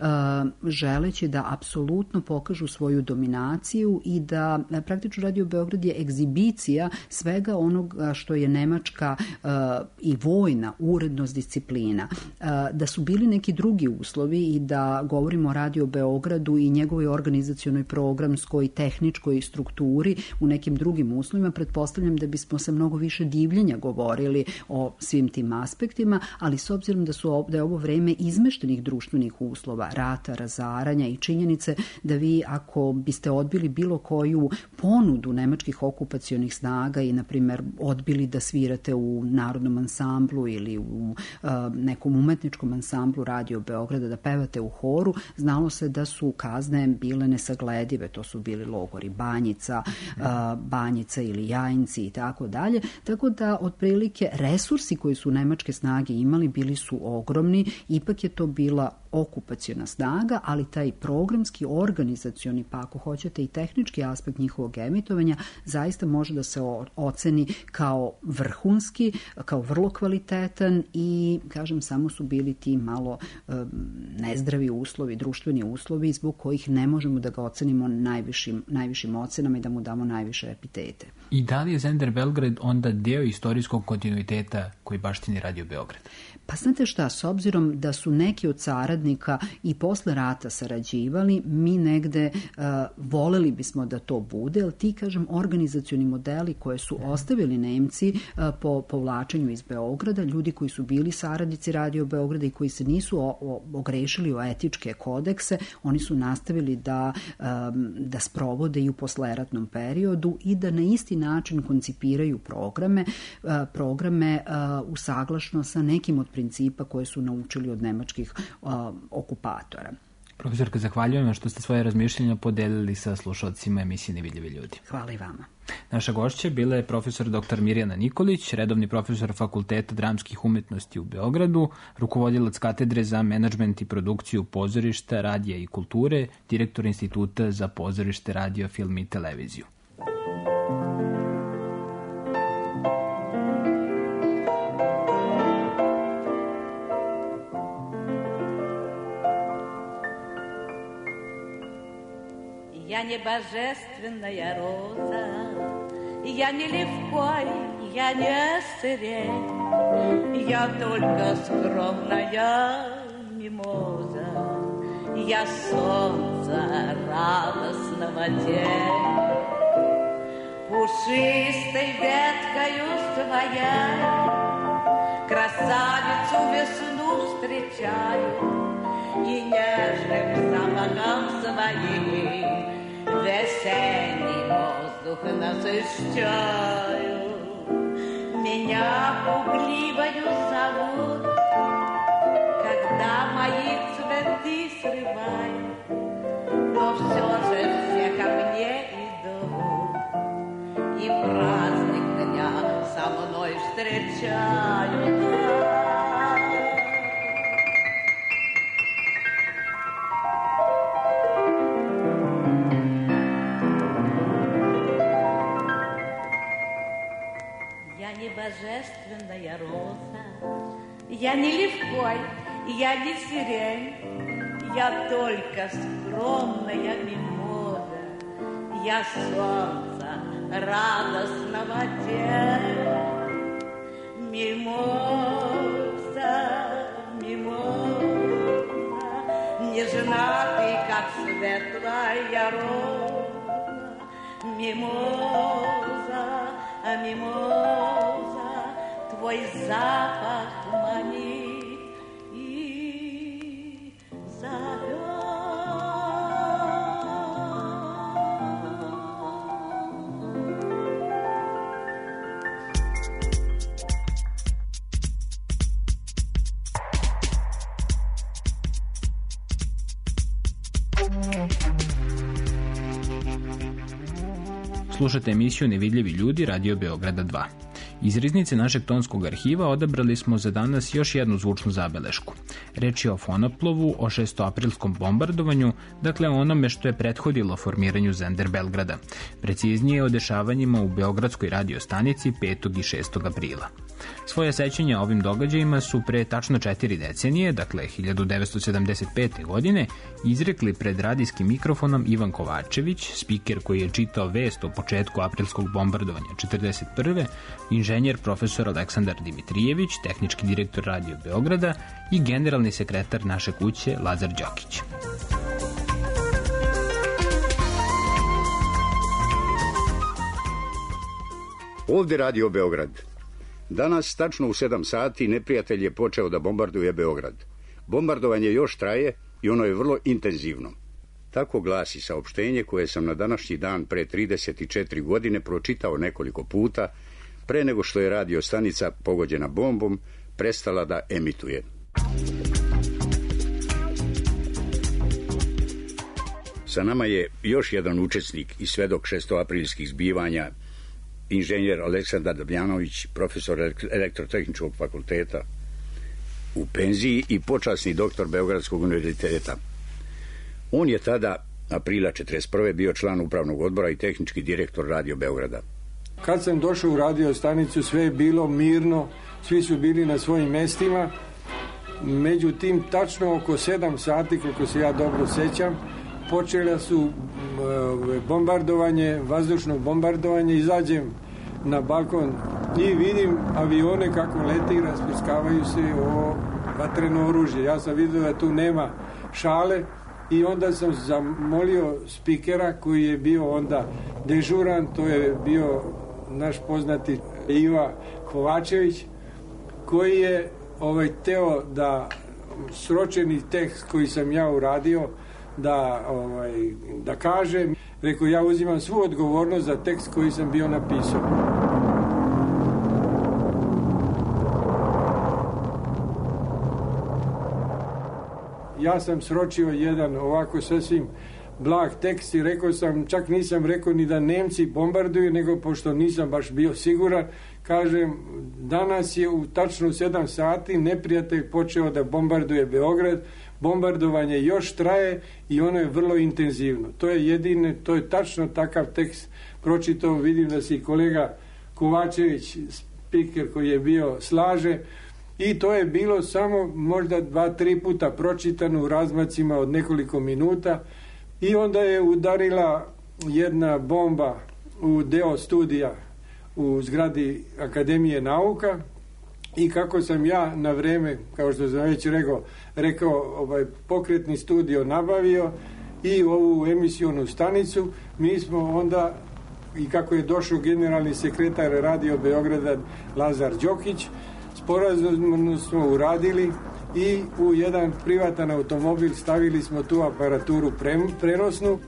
želeći da apsolutno pokažu svoju dominaciju i da praktično Radio Beograd je egzibicija svega onog što je nemačka uh, i vojna urednost disciplina. Uh, da su bili neki drugi uslovi i da govorimo o Radio Beogradu i njegovoj organizacionoj, programskoj, tehničkoj strukturi u nekim drugim uslovima, pretpostavljam da bismo sa mnogo više divljenja govorili o svim tim aspektima, ali s obzirom da, su, da je ovo vreme izmeštenih društvenih uslova, rata, razaranja i činjenice da vi ako biste odbili bilo koju ponudu nemačkih okupacionih snaga i, na primjer, odbili da svirate u narodnom ansamblu ili u uh, nekom umetničkom ansamblu Radio Beograda, da pevate u horu, znalo se da su kazne bile nesagledive. To su bili logori Banjica, uh, Banjica ili Jajinci i tako dalje. Tako da, otprilike, resursi koji su nemačke snage imali bili su ogromni. Ipak je to bila okupaciona snaga, ali taj programski, organizacioni, pa ako hoćete i tehnički aspekt njihovog emitovanja zaista može da se oceni kao vrhunski, kao vrlo kvalitetan i, kažem, samo su bili ti malo um, nezdravi uslovi, društveni uslovi zbog kojih ne možemo da ga ocenimo najvišim, najvišim ocenama i da mu damo najviše epitete. I da li je Zender Belgrad onda deo istorijskog kontinuiteta koji baštini Radio Beograd? Pa znate šta, s obzirom da su neki od saradnika i posle rata sarađivali, mi negde uh, voleli bismo da to bude, ali ti, kažem, organizacioni modeli koje su ostavili Nemci uh, po povlačenju iz Beograda, ljudi koji su bili saradnici Radio Beograda i koji se nisu o, o, ogrešili o etičke kodekse, oni su nastavili da, um, da sprovode i u posleratnom periodu i da na isti način koncipiraju programe, uh, programe uh, usaglašno sa nekim od principa koje su naučili od nemačkih uh, okupatora. Profesorka, zahvaljujem vam što ste svoje razmišljenja podelili sa slušalcima emisije Nevidljivi ljudi. Hvala i vama. Naša gošća bila je profesor doktor Mirjana Nikolić, redovni profesor Fakulteta dramskih umetnosti u Beogradu, rukovodilac katedre za menadžment i produkciju pozorišta, radija i kulture, direktor Instituta za pozorište, radio, film i televiziju. Я не божественная роза, я не левкой, я не сирень, я только скромная мимоза, я солнце радостного день. Пусть Пушистой веткою своя красавицу весну встречаю и нежным запахом своим весенний воздух насыщаю. Меня пугливою зовут, когда мои цветы срывают, но все же все ко мне идут и праздник дня со мной встречают. Я не божественная роза, я не левкой, я не сирень, я только скромная мимоза, я солнце радостного дня. Мимоза, мимоза, нежнатый, как светлая роза, мимоза, мимоза, твой запах манит и зовет. Slušate emisiju Nevidljivi ljudi Radio Beograda dva. Iz riznice našeg tonskog arhiva odabrali smo za danas još jednu zvučnu zabelešku. Reč je o fonoplovu, o šestoaprilskom bombardovanju, dakle o onome što je prethodilo formiranju Zender Belgrada. Preciznije o dešavanjima u Beogradskoj radio stanici petog i šestog aprila. Svoje sećanja o ovim događajima su pre tačno četiri decenije, dakle hiljadu devetsto sedamdeset pete. godine, izrekli pred radijskim mikrofonom Ivan Kovačević, spiker koji je čitao vest o početku aprilskog bombardovanja četrdeset prve. inženjer profesor Aleksandar Dimitrijević, tehnički direktor Radio Beograda i generalni sekretar naše kuće Lazar Đokić. Ovde Radio Beograd. Danas, tačno u sedam sati, neprijatelj je počeo da bombarduje Beograd. Bombardovanje još traje i ono je vrlo intenzivno. Tako glasi saopštenje koje sam na današnji dan pre trideset četiri godine pročitao nekoliko puta, pre nego što je radio stanica pogođena bombom prestala da emituje. Sa nama je još jedan učesnik i svedok šestoaprilskih zbivanja, inženjer Aleksandar Damjanović, profesor Elektrotehničkog fakulteta u penziji i počasni doktor Beogradskog univerziteta. On je tada, aprila četrdeset prve. bio član upravnog odbora i tehnički direktor Radio Beograda. Kad sam došao u radio stanicu, sve je bilo mirno, svi su bili na svojim mestima. Međutim, tačno oko sedam sati, koliko se ja dobro sećam, počela su bombardovanje, vazdušno bombardovanje, izađem na balkon i vidim avione kako lete i rasprskavaju se o vatreno oružje. Ja sam vidio da tu nema šale i onda sam zamolio spikera koji je bio onda dežuran, to je bio naš poznati Iva Kovačević, koji je ovaj teo da sročeni tekst koji sam ja uradio da, ovaj, da kažem. Rekao, ja uzimam svu odgovornost za tekst koji sam bio napisao. Ja sam sročio jedan ovako sasvim blag tekst i rekao sam, čak nisam rekao ni da Nemci bombarduju, nego pošto nisam baš bio siguran, kažem, danas je u tačno sedam sati neprijatelj počeo da bombarduje Beograd, bombardovanje još traje i ono je vrlo intenzivno. To je jedine, to je tačno takav tekst pročitao, vidim da se i kolega Kovačević, spiker koji je bio, slaže, i to je bilo samo možda dva, tri puta pročitano u razmacima od nekoliko minuta i onda je udarila jedna bomba u deo studija u zgradi Akademije nauka i kako sam ja na vreme, kao što sam već rekao, rekao ovaj pokretni studio nabavio i ovu emisionu stanicu, mi smo onda i kako je došao generalni sekretar Radio Beograda Lazar Đokić. Sporazumno smo uradili i u jedan privatan automobil stavili smo tu aparaturu prenosnu.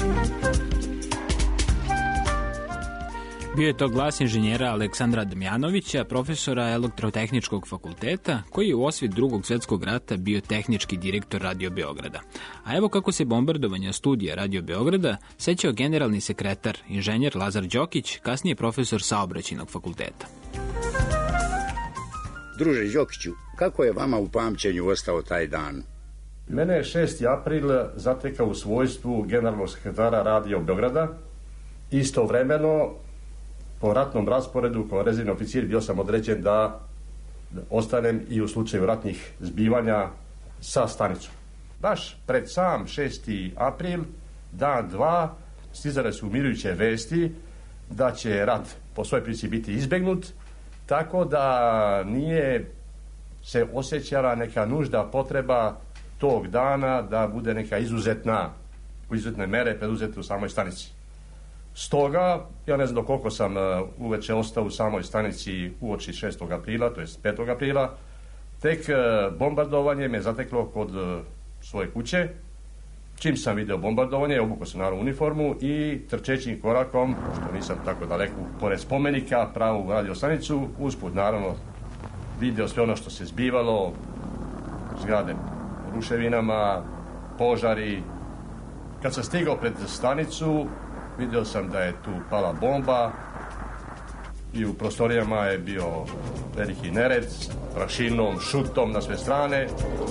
Bio je to glas inženjera Aleksandra Damjanovića, profesora Elektrotehničkog fakulteta, koji je u osvit drugog svjetskog rata bio tehnički direktor Radio Beograda. A evo kako se bombardovanja studija Radio Beograda sećao generalni sekretar, inženjer Lazar Đokić, kasnije profesor Saobraćajnog fakulteta. Druže Đokiću, kako je vama u pamćenju ostao taj dan? Mene je šesti april zatekao u svojstvu generalnog sekretara Radio Beograda. Istovremeno, po ratnom rasporedu, kao rezervni oficir, bio sam određen da ostanem i u slučaju ratnih zbivanja sa stanicom. Baš pred sam šesti april, dan dva, stizale su umirujuće vesti da će rat po svojoj prilici biti izbegnut, tako da nije se osjećala neka nužda, potreba tog dana da bude neka izuzetna, izuzetne mere preduzete u samoj stanici. Stoga, ja ne znam do koliko sam uveče ostao u samoj stanici uoči šestog aprila, to je petog aprila, tek bombardovanje me zateklo kod svoje kuće. Čim sam video bombardovanje, obukao sam naravno uniformu i trčećim korakom, što nisam tako daleko, pored spomenika, pravo u radio stanicu, usput naravno video sve ono što se zbivalo, zgrade ruševinama, požari. Kad sam stigao pred stanicu, vidio sam da je tu pala bomba i u prostorijama je bio veliki nered s prašinom, šutom na sve strane.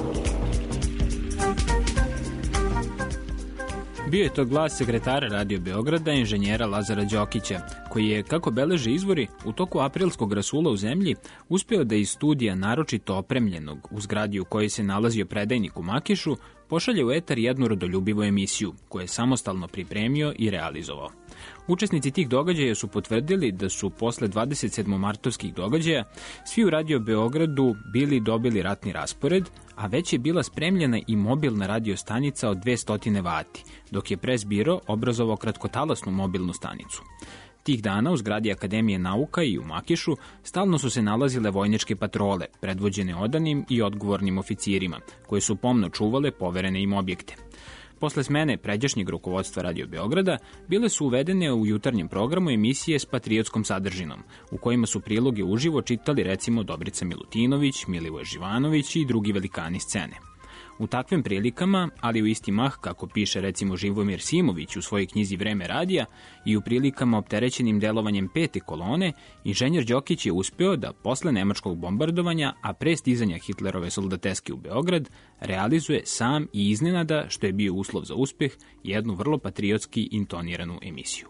Bio je to glas sekretara Radio Beograda, inženjera Lazara Đokića, koji je, kako beleže izvori, u toku aprilskog rasula u zemlji uspeo da iz studija naročito opremljenog u zgradi u kojoj se nalazio predajnik u Makišu pošalje u etar jednu rodoljubivu emisiju koju je samostalno pripremio i realizovao. Učesnici tih događaja su potvrdili da su posle dvadeset sedmomartovskih događaja svi u Radio Beogradu bili dobili ratni raspored, a već je bila spremljena i mobilna radio stanica od dvesta vati, dok je Pres biro obrazovao kratkotalasnu mobilnu stanicu. Tih dana u zgradi Akademije nauka i u Makišu stalno su se nalazile vojničke patrole, predvođene odanim i odgovornim oficirima, koje su pomno čuvale poverene im objekte. Posle smene pređašnjeg rukovodstva Radio Beograda bile su uvedene u jutarnjem programu emisije s patriotskom sadržinom, u kojima su priloge uživo čitali recimo Dobrica Milutinović, Milivoje Živanović i drugi velikani scene. U takvim prilikama, ali u isti mah, kako piše recimo Živomir Simović u svojoj knjizi Vreme radija, i u prilikama opterećenim delovanjem pete kolone, inženjer Đokić je uspeo da posle nemačkog bombardovanja, a pre stizanja Hitlerove soldateske u Beograd, realizuje sam i iznenada, što je bio uslov za uspeh, jednu vrlo patriotski intoniranu emisiju.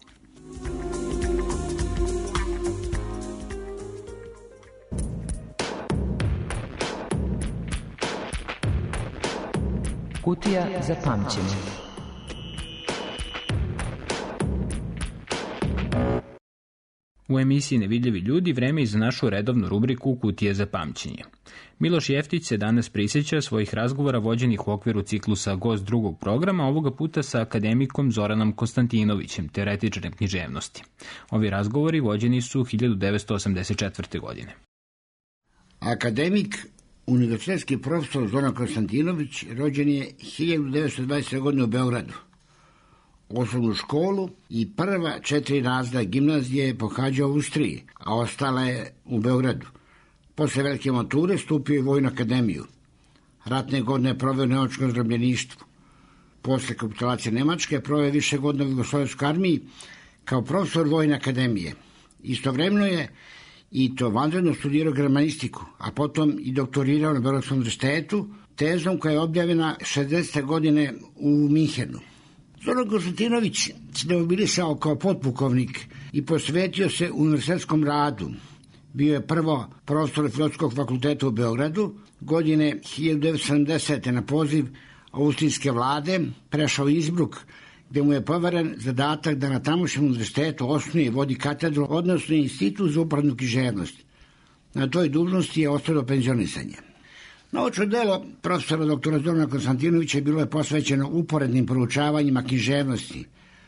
Kutija za pamćenje. U emisiji Nevidljivi ljudi vreme je za našu redovnu rubriku Kutije za pamćenje. Miloš Jeftić se danas prisjeća svojih razgovora vođenih u okviru ciklusa Gost drugog programa, ovoga puta sa akademikom Zoranom Konstantinovićem, teoretičarem književnosti. Ovi razgovori vođeni su hiljadu devetsto osamdeset četvrte. godine. Akademik, univerzitetski profesor Zoran Konstantinović rođen je hiljadu devetsto dvadesete. godine u Beogradu. Osnovnu školu i prva četiri razreda gimnazije je pohađao u Austriji, a ostala je u Beogradu. Posle velike mature stupio je u Vojnu akademiju. Ratne godine je proveo u nemačkom zarobljeništvu. Posle kapitulacije Nemačke je proveo više godina u Jugoslovenskoj armiji kao profesor Vojne akademije. Istovremeno je i to vanredno studirao germanistiku, a potom i doktorirao na Beogradskom univerzitetu, tezom koja je objavljena šezdesete. godine u Minhenu. Zoran Konstantinović se demobilisao kao potpukovnik i posvetio se univerzitetskom radu. Bio je prvo profesor Filozofskog fakulteta u Beogradu, godine hiljadu devetsto sedamdesete. na poziv austrijske vlade prešao Innsbruck, gde mu je poveren zadatak da na tamošnjem univerzitetu osnuje i vodi katedru, odnosno institut za uporednu književnost. Na toj dužnosti je ostao do penzionisanja. Naučno delo profesora doktora Zorana Konstantinovića bilo je posvećeno uporednim proučavanjima književnosti.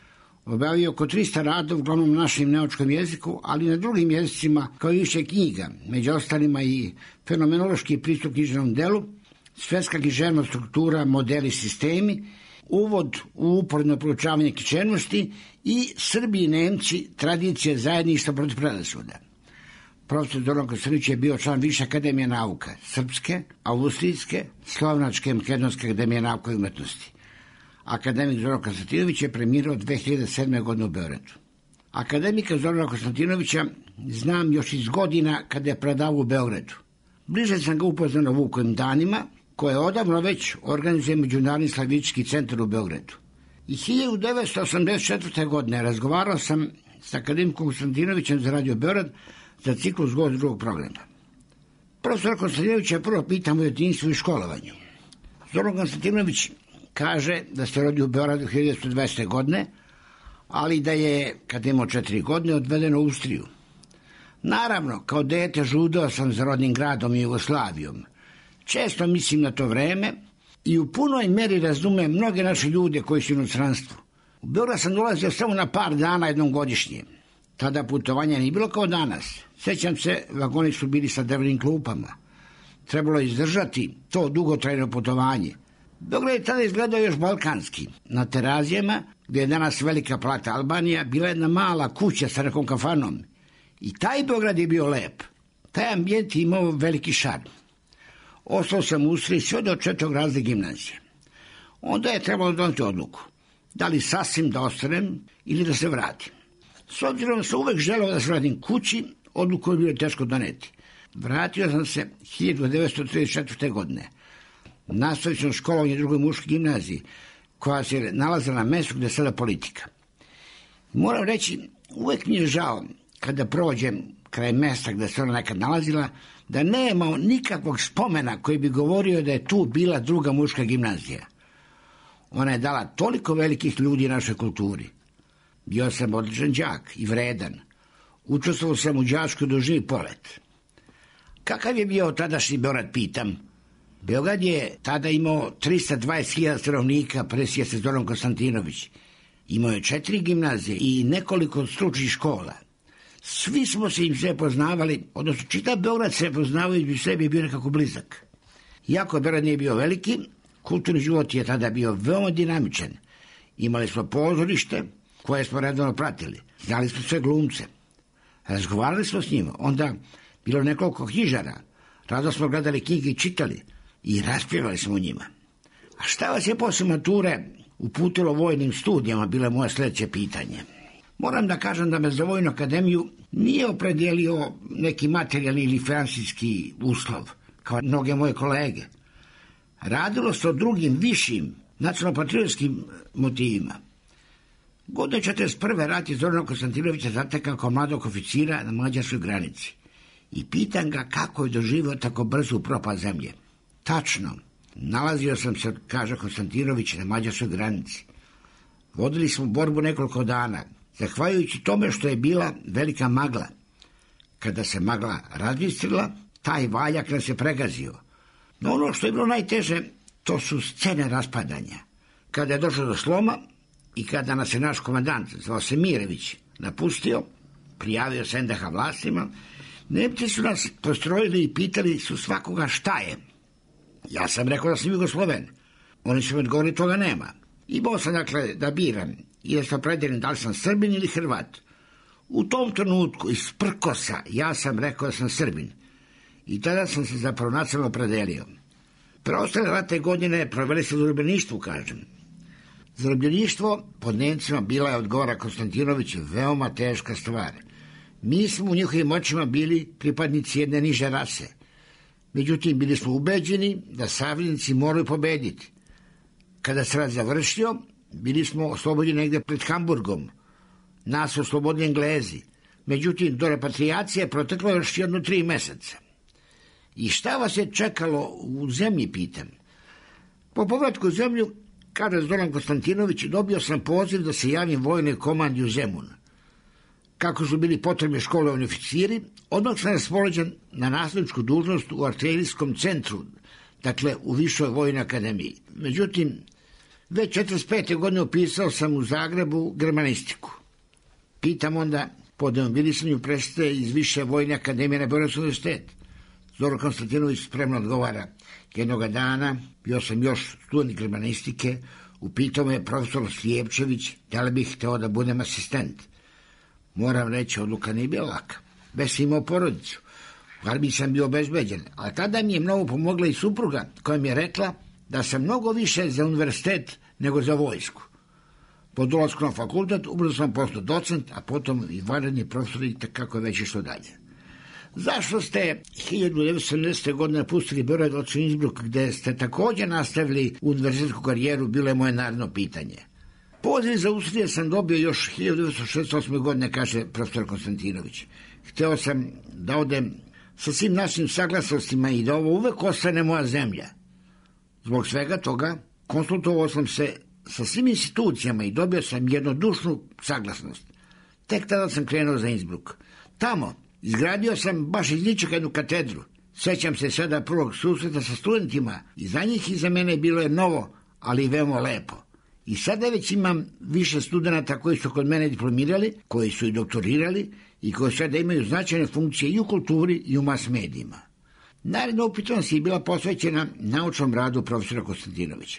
Objavio oko trista radova, uglavnom na našem nemačkom jeziku, ali i na drugim jezicima, kao i više knjiga, među ostalima i fenomenološki pristup književnom delu, svetska književna struktura, modeli, sistemi, uvod u uporedno proučavanje književnosti i Srbi i Nemci, tradicije zajedništva protiv predrasuda. Profesor Zoran Kostanić je bio član Više akademije nauka, srpske, austrijske, slovenačke i makedonske akademije nauka i umetnosti. Akademik Zoran Konstantinović je premirao dve hiljade sedme. godine u Beogradu. Akademika Zorana Konstantinovića znam još iz godina kada je predavao u Beogradu. Bliže sam ga upoznao na Vukovim danima, koje odavno već organizuje Međunarodni slavistički centar u Beogradu. I hiljadu devetsto osamdeset četvrte. godine razgovarao sam s akademikom Konstantinovićem za Radio Beograd za ciklus gost drugog programa. Profesor Konstantinović je prvo pitam o djetinjstvu i školovanju. Zoran Konstantinović kaže da se rodio u Beogradu hiljadu devetsto dvadesete. godine, ali da je, kad je imao četiri godine, odveden u Austriju. Naravno, kao dete žudeo sam za rodnim gradom i Jugoslavijom. Često mislim na to vreme i u punoj meri razumem mnoge naše ljude koji su u inostranstvu. U Beograd sam dolazio samo na par dana jednom godišnje. Tada putovanja nije bilo kao danas. Sjećam se, vagoni su bili sa drvenim klupama. Trebalo je izdržati to dugotrajno putovanje. Beograd je tada izgledao još balkanski. Na Terazijama, gdje je danas velika plata Albanija, bila jedna mala kuća sa nekom kafanom. I taj Beograd je bio lep. Taj ambijent je imao veliki šarm. Ostao sam u Austriji sve do četvrtog razreda gimnazije. Onda je trebalo doneti odluku. Da li sasvim da ostanem ili da se vratim. S obzirom da sam uvek želeo da se vratim kući, odluku je bilo teško doneti. Vratio sam se hiljadu devetsto trideset četvrte. godine. Nastavio sam školovanje u drugoj muškoj gimnaziji, koja se nalazila na mestu gde je sada politika. Moram reći, uvek mi je žao kada prođem kraj mesta gde se ona nekad nalazila, da nema nikakvog spomena koji bi govorio da je tu bila druga muška gimnazija. Ona je dala toliko velikih ljudi našoj kulturi. Bio sam odličan đak i vredan. Učestvovao sam u đačkoj dužini polet. Kakav je bio tadašnji Beograd, pitam? Beograd je tada imao trista dvadeset hiljada stanovnika, presije se Zoran Konstantinović. Imao je četiri gimnazije i nekoliko stručnih škola. Svi smo se im sve poznavali, odnosno čitav Beograd se poznavao i sebi je bio nekako blizak. Iako Beograd nije bio veliki, kulturni život je tada bio veoma dinamičan. Imali smo pozorište koje smo redovno pratili. Znali smo sve glumce. Razgovarali smo s njima. Onda bilo nekoliko knjižara. Rado smo gledali knjige i čitali. I raspjevali smo u njima. A šta vas je posle mature uputilo vojnim studijama, bilo je moje sljedeće pitanje. Moram da kažem da me za Vojnu akademiju nije opredijelio neki materijalni ili finansijski uslov, kao mnoge moje kolege. Radilo se o drugim, višim, nacionalno-patriotskim motivima. Godine četrdeset prve. rat je Zorana Konstantinovića zatekao kao mladog oficira na mađarskoj granici. I pitam ga kako je doživio tako brzo propast zemlje. Tačno, nalazio sam se, kaže Konstantinović, na mađarskoj granici. Vodili smo borbu nekoliko dana, zahvaljujući tome što je bila velika magla. Kada se magla razbistrila, taj valjak nas je pregazio. No ono što je bilo najteže, to su scene raspadanja. Kada je došlo do sloma i kada nas je naš komandant, zvao se Mirević, napustio, prijavio se en de ha vlastima, Nemci su nas postrojili i pitali su svakoga šta je. Ja sam rekao da sam Jugosloven. Oni su mi odgovorili, toga nema. Imao sam dakle da biram i da sam predeljen da li sam Srbin ili Hrvat. U tom trenutku iz prkosa ja sam rekao da sam Srbin. I tada sam se zapravo nacionalno predelio. Preostale rate godine proveli se u zarobljeništvu, kažem. Zarobljeništvo pod Nemcima bila je, odgovara Konstantinović, veoma teška stvar. Mi smo u njihovim očima bili pripadnici jedne niže rase. Međutim, bili smo ubeđeni da saveznici moraju pobediti. Kada se rat završio, bili smo oslobođeni negde pred Hamburgom. Nas su oslobodili Englezi. Međutim, do repatrijacije proteklo još jedno tri meseca. I šta vas je čekalo u zemlji, pitam? Po povratku u zemlju, kaže Zoran Konstantinović, dobio sam poziv da se javim vojnoj komandi u Zemun. Kako su bili potrebni školovani oficiri, odmah sam raspoređen na nastavničku dužnost u artiljerijskom centru, dakle u Višoj vojnoj akademiji. Međutim, Već četrdeset pete godine upisao sam u Zagrebu germanistiku. Pitam onda, po demobilisanju prestaje iz Više vojne akademije na Beogradski univerzitet. Zoran Konstantinović spremno odgovara. Jednoga dana, bio sam još student germanistike, upitao me profesor Slijepčević da li bih hteo da budem asistent. Moram reći, odluka nije bila laka. Već sam imao porodicu. U armiji sam bio obezbeđen, a tada mi je mnogo pomogla i supruga koja mi je rekla da sam mnogo više za univerzitet nego za vojsku. Po dolasku na fakultet ubrzo sam postao docent, a potom i vanredni profesor i kako je već išlo dalje. Zašto ste hiljadu devetsto sedamdesete. godine napustili Beograd od Innsbruck, gde ste također nastavili univerzitetsku karijeru, bilo je moje naredno pitanje. Poziv za Austrije sam dobio još hiljadu devetsto šezdeset osme. godine, kaže profesor Konstantinović. Hteo sam da odem sa svim našim saglasnostima i da ovo uvek ostane moja zemlja. Zbog svega toga konsultovao sam se sa svim institucijama i dobio sam jednodušnu saglasnost. Tek tada sam krenuo za Innsbruck. Tamo izgradio sam baš iz ničega jednu katedru. Sećam se sada prvog susreta sa studentima i za njih i za mene bilo je novo, ali i veoma lepo. I sada već imam više studenata koji su kod mene diplomirali, koji su i doktorirali i koji sada imaju značajne funkcije i u kulturi i u mas medijima. Naredna upitnost je bila posvećena naučnom radu profesora Konstantinovića.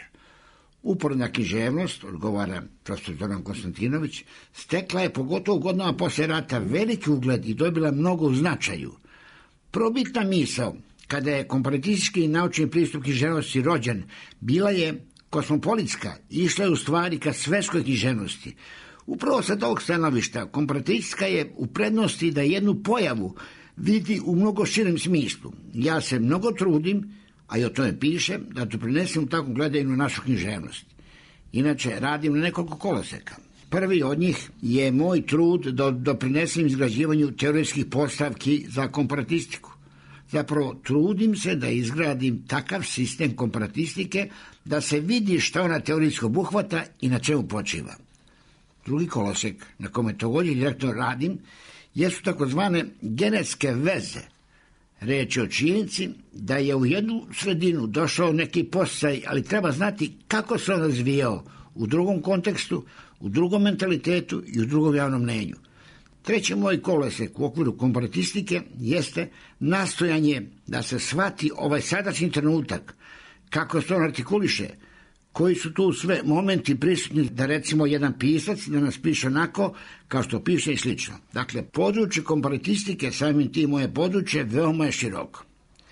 Uporna književnost, odgovara profesor Zoran Konstantinović, stekla je pogotovo u godinama posle rata veliki ugled i dobila mnogo u značaju. Probitna misao, kada je komparatistički i naučni pristup književnosti rođen, bila je kosmopolitska i išla je u stvari ka svetskoj književnosti. Upravo sa tog stanovišta komparatistička je u prednosti da jednu pojavu vidi u mnogo širem smislu. Ja se mnogo trudim, a i o tome piše, da to prinesem u takvom gledanju na našu književnost. Inače, radim na nekoliko koloseka. Prvi od njih je moj trud da doprinesem izgrađivanju teorijskih postavki za komparatistiku. Zapravo, trudim se da izgradim takav sistem komparatistike da se vidi šta ona teorijsko obuhvata i na čemu počiva. Drugi kolosek, na kome također direktno radim, jesu takozvane genetske veze. Reč je o činjenici da je u jednu sredinu došao neki podsticaj, ali treba znati kako se on razvijao u drugom kontekstu, u drugom mentalitetu i u drugom javnom mnenju. Treći moj kolosek u okviru komparatistike jeste nastojanje da se shvati ovaj sadašnji trenutak, kako se on artikuliše, koji su tu sve momenti prisutni da recimo jedan pisac da nas piše onako kao što piše i slično. Dakle, područje komparatistike, samim tim moje područje, veoma je široko.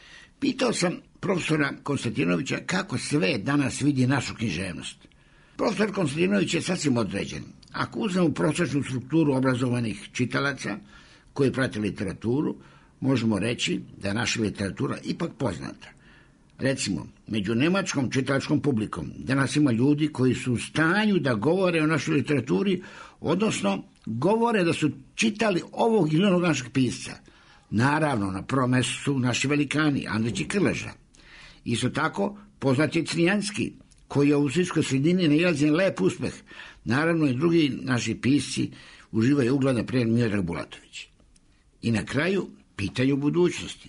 Pitao sam profesora Konstantinovića kako sve danas vidi našu književnost. Profesor Konstantinović je sasvim određen. Ako uzmemo prosječnu strukturu obrazovanih čitalaca koji prate literaturu, možemo reći da je naša literatura ipak poznata. Recimo, među nemačkom čitalačkom publikom danas ima ljudi koji su u stanju da govore o našoj literaturi, odnosno govore da su čitali ovog ili onog našeg pisca. Naravno, na prvom mjestu su naši velikani, Andrić i Krleža. Isto tako, poznat je Crnjanski, koji je u srpskoj sredini nailazi na lep uspeh. Naravno, i drugi naši pisci uživaju ugled, na primjer Miodrag Bulatović. I na kraju, pitanje u budućnosti.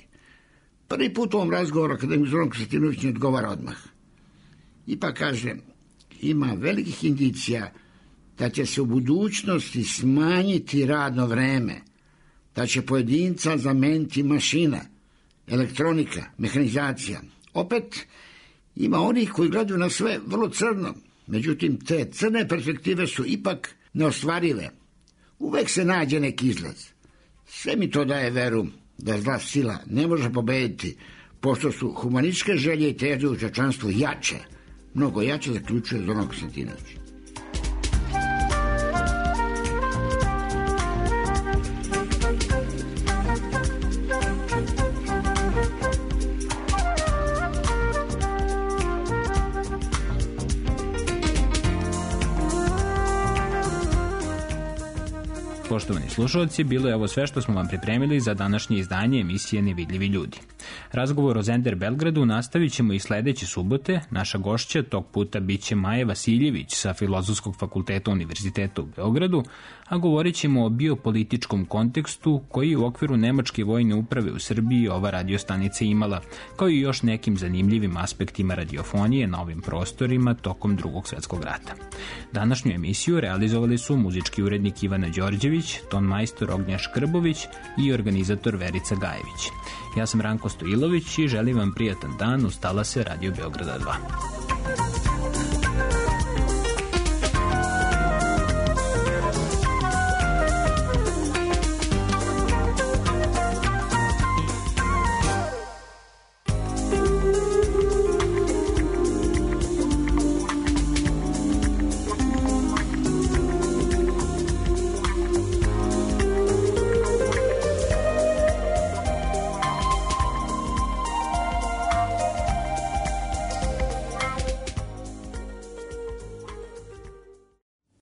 Prvi put u ovom razgovoru akademik Zoran Konstantinović ne odgovara odmah. Ipak kaže, ima velikih indicija da će se u budućnosti smanjiti radno vreme, da će pojedinca zameniti mašina, elektronika, mehanizacija. Opet, ima onih koji gledaju na sve vrlo crno, međutim te crne perspektive su ipak neostvarive. Uvek se nađe neki izlaz. Sve mi to daje veru da zla sila ne može pobediti, pošto su humanističke želje i težnje u čovječanstvu jače, mnogo jače, zaključuje Zoran Konstantinović. Poštovani slušalci, bilo je ovo sve što smo vam pripremili za današnje izdanje emisije Nevidljivi ljudi. Razgovor o Zender Belgradu nastavit ćemo i sledeće subote. Naša gošća tog puta biće Maja Vasiljević sa Filozofskog fakulteta Univerziteta u Beogradu, a govorit ćemo o biopolitičkom kontekstu koji je u okviru Nemačke vojne uprave u Srbiji ova radiostanica imala, kao i još nekim zanimljivim aspektima radiofonije na ovim prostorima tokom Drugog svetskog rata. Današnju emisiju realizovali su muzički urednik Ivana Đorđević, ton majstor Ognja Škrbović i organizator Verica Gajević. Ja sam Ranko Stojilović i želim vam prijatan dan uz talase Radio Beograda dva.